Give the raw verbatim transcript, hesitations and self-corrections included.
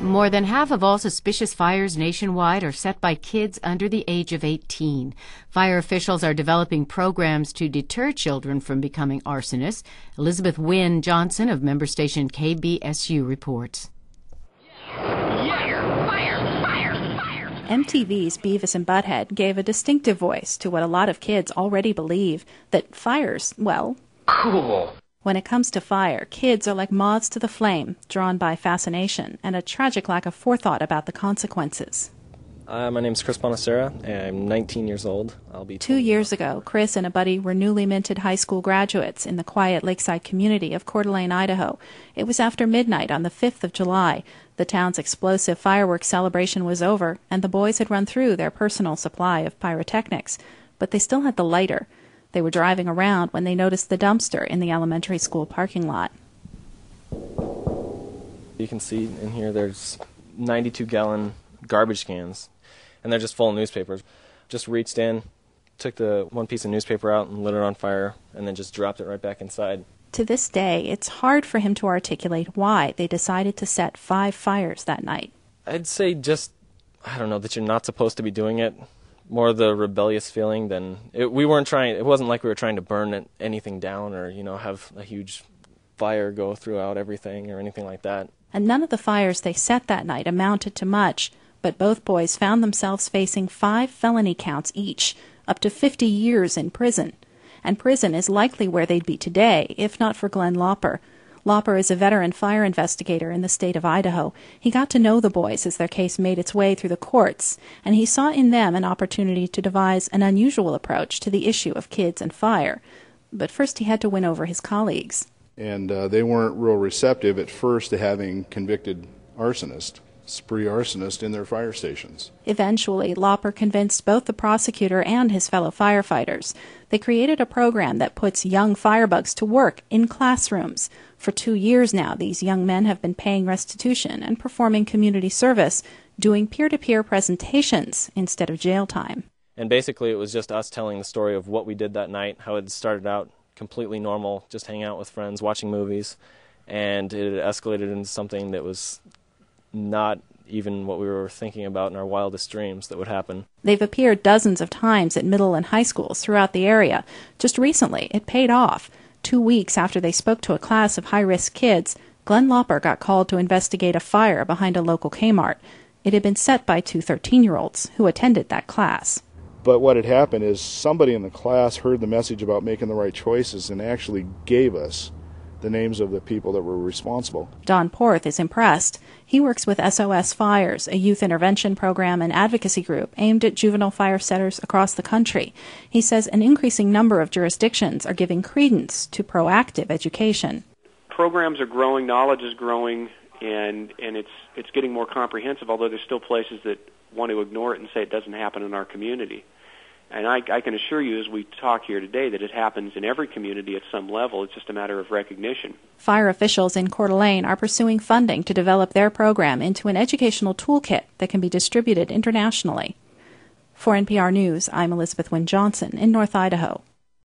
More than half of all suspicious fires nationwide are set by kids under the age of eighteen. Fire officials are developing programs to deter children from becoming arsonists. Elizabeth Wynne Johnson of member station K B S U reports. Fire! Fire! Fire! Fire! M T V's Beavis and Butthead gave a distinctive voice to what a lot of kids already believe, that fire's, well, cool. When it comes to fire, kids are like moths to the flame, drawn by fascination and a tragic lack of forethought about the consequences. Uh, my name's Chris Bonacera, and I'm nineteen years old. I'll be Two years ago, Chris and a buddy were newly minted high school graduates in the quiet lakeside community of Coeur d'Alene, Idaho. It was after midnight on the fifth of July. The town's explosive fireworks celebration was over, and the boys had run through their personal supply of pyrotechnics, but they still had the lighter. They were driving around when they noticed the dumpster in the elementary school parking lot. You can see in here there's ninety-two gallon garbage cans, and they're just full of newspapers. Just reached in, took the one piece of newspaper out and lit it on fire, and then just dropped it right back inside. To this day, it's hard for him to articulate why they decided to set five fires that night. I'd say just, I don't know, that you're not supposed to be doing it. More the rebellious feeling than it, we weren't trying. It wasn't like we were trying to burn it, anything down, or you know have a huge fire go throughout everything or anything like that. And none of the fires they set that night amounted to much, but both boys found themselves facing five felony counts each, up to fifty years in prison. And prison is likely where they'd be today, if not for Glenn Lauper. Lauper is a veteran fire investigator in the state of Idaho. He got to know the boys as their case made its way through the courts, and he saw in them an opportunity to devise an unusual approach to the issue of kids and fire. But first he had to win over his colleagues. And uh, they weren't real receptive at first to having convicted arsonists, spree arsonists in their fire stations. Eventually, Lauper convinced both the prosecutor and his fellow firefighters. They created a program that puts young firebugs to work in classrooms. For two years now, these young men have been paying restitution and performing community service, doing peer-to-peer presentations instead of jail time. And basically it was just us telling the story of what we did that night, how it started out completely normal, just hanging out with friends, watching movies, and it escalated into something that was not even what we were thinking about in our wildest dreams that would happen. They've appeared dozens of times at middle and high schools throughout the area. Just recently, it paid off. Two weeks after they spoke to a class of high-risk kids, Glenn Lauper got called to investigate a fire behind a local Kmart. It had been set by two thirteen-year-olds who attended that class. But what had happened is somebody in the class heard the message about making the right choices and actually gave us the names of the people that were responsible. Don Porth is impressed. He works with S O S Fires, a youth intervention program and advocacy group aimed at juvenile fire setters across the country. He says an increasing number of jurisdictions are giving credence to proactive education. Programs are growing, knowledge is growing, and, and it's, it's getting more comprehensive, although there's still places that want to ignore it and say it doesn't happen in our community. And I, I can assure you as we talk here today that it happens in every community at some level. It's just a matter of recognition. Fire officials in Coeur d'Alene are pursuing funding to develop their program into an educational toolkit that can be distributed internationally. For N P R News, I'm Elizabeth Wynne Johnson in North Idaho.